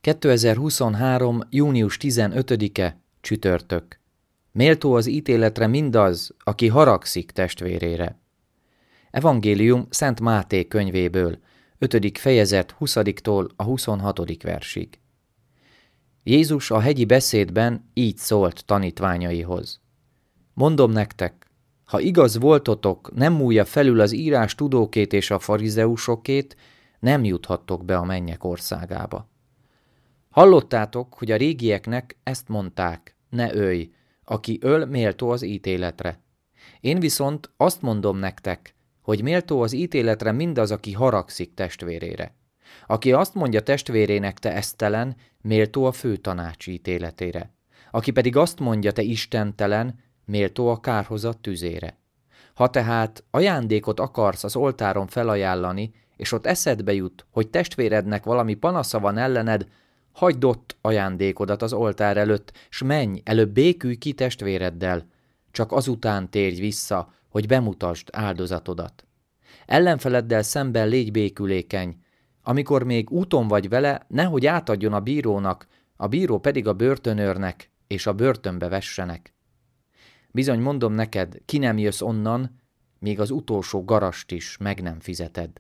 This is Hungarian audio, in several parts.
2023. június 15-e, csütörtök. Méltó az ítéletre mindaz, aki haragszik testvérére. Evangélium Szent Máté könyvéből, 5. fejezet 20-tól a 26. versig. Jézus a hegyi beszédben így szólt tanítványaihoz. Mondom nektek, ha igaz voltotok, nem múlja felül az írás tudókét és a farizeusokét, nem juthattok be a mennyek országába. Hallottátok, hogy a régieknek ezt mondták, ne ölj, aki öl, méltó az ítéletre. Én viszont azt mondom nektek, hogy méltó az ítéletre mindaz, aki haragszik testvérére. Aki azt mondja testvérének, te esztelen, méltó a főtanács ítéletére. Aki pedig azt mondja, te istentelen, méltó a kárhozat tüzére. Ha tehát ajándékot akarsz az oltáron felajánlani, és ott eszedbe jut, hogy testvérednek valami panasza van ellened, hagyd ott ajándékodat az oltár előtt, s menj, előbb békülj ki testvéreddel, csak azután térj vissza, hogy bemutasd áldozatodat. Ellenfeleddel szemben légy békülékeny, amikor még úton vagy vele, nehogy átadjon a bírónak, a bíró pedig a börtönőrnek, és a börtönbe vessenek. Bizony mondom neked, ki nem jössz onnan, még az utolsó garast is meg nem fizeted.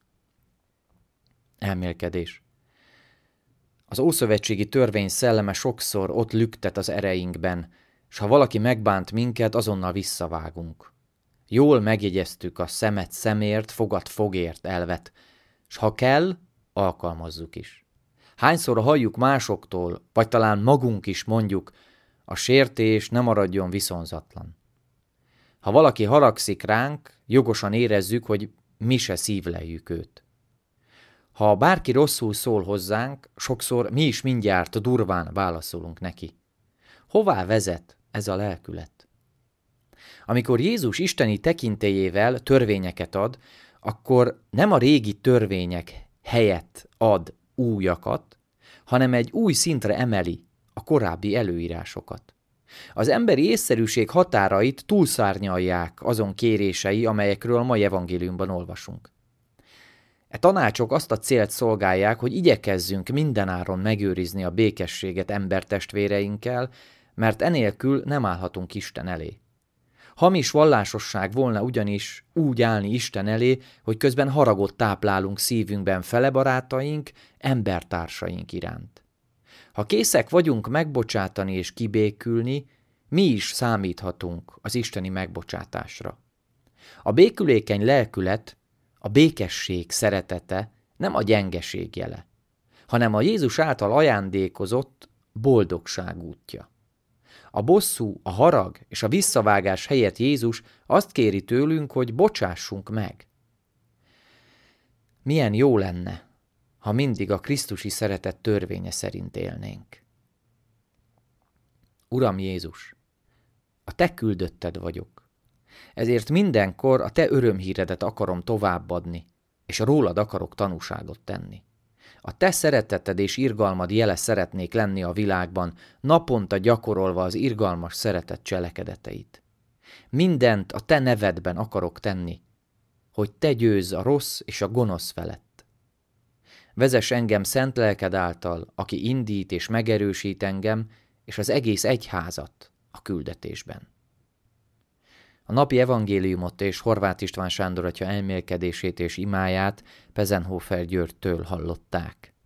Elmélkedés. Az ószövetségi törvény szelleme sokszor ott lüktet az ereinkben, s ha valaki megbánt minket, azonnal visszavágunk. Jól megjegyeztük a szemet szemért, fogat fogért elvet, s ha kell, alkalmazzuk is. Hányszor halljuk másoktól, vagy talán magunk is mondjuk, a sértés ne maradjon viszonzatlan. Ha valaki haragszik ránk, jogosan érezzük, hogy mi se szívleljük őt. Ha bárki rosszul szól hozzánk, sokszor mi is mindjárt durván válaszolunk neki. Hová vezet ez a lelkület? Amikor Jézus isteni tekintélyével törvényeket ad, akkor nem a régi törvények helyett ad újakat, hanem egy új szintre emeli a korábbi előírásokat. Az emberi észszerűség határait túlszárnyalják azon kérései, amelyekről a mai evangéliumban olvasunk. E tanácsok azt a célt szolgálják, hogy igyekezzünk mindenáron megőrizni a békességet embertestvéreinkkel, mert enélkül nem állhatunk Isten elé. Hamis vallásosság volna ugyanis úgy állni Isten elé, hogy közben haragot táplálunk szívünkben fele barátaink, embertársaink iránt. Ha készek vagyunk megbocsátani és kibékülni, mi is számíthatunk az isteni megbocsátásra. A békülékeny lelkület, a békesség szeretete nem a gyengeség jele, hanem a Jézus által ajándékozott boldogság útja. A bosszú, a harag és a visszavágás helyett Jézus azt kéri tőlünk, hogy bocsássunk meg. Milyen jó lenne, ha mindig a krisztusi szeretet törvénye szerint élnénk. Uram Jézus, a te küldötted vagyok. Ezért mindenkor a te örömhíredet akarom továbbadni, és rólad akarok tanúságot tenni. A te szereteted és irgalmad jele szeretnék lenni a világban, naponta gyakorolva az irgalmas szeretet cselekedeteit. Mindent a te nevedben akarok tenni, hogy te győzz a rossz és a gonosz felett. Vezess engem szent lelked által, aki indít és megerősít engem, és az egész egyházat a küldetésben. A napi evangéliumot és Horváth István Sándor atya elmélkedését és imáját Pezenhofer Györgytől hallották.